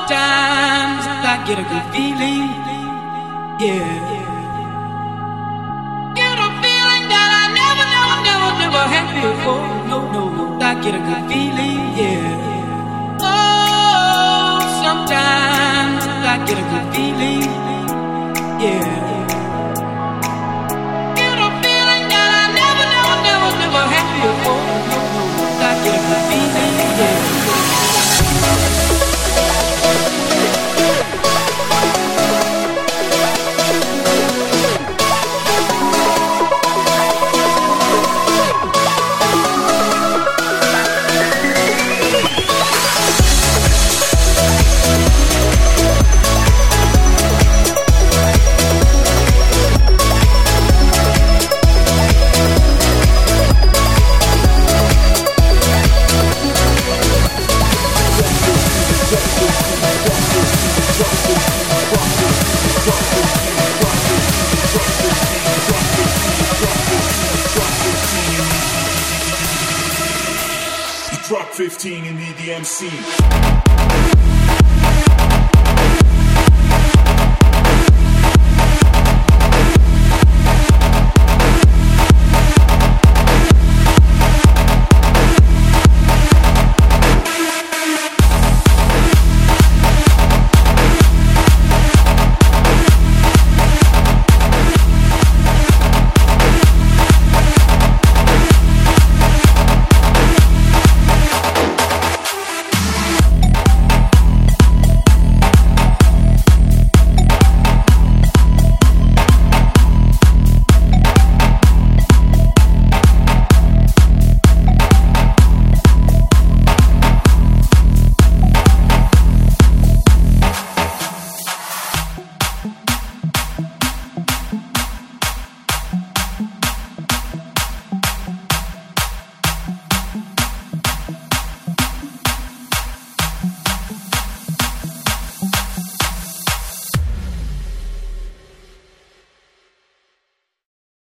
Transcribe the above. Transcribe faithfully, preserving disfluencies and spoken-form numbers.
Sometimes I get a good feeling, yeah. Get a feeling that I never, never, never, never had before. No, no, I get a good feeling, yeah. Oh, sometimes I get a good feeling, yeah. Get a feeling that I never, never, never, never had before. No, no, I get a good feeling, yeah. Drop fifteen and need the M C.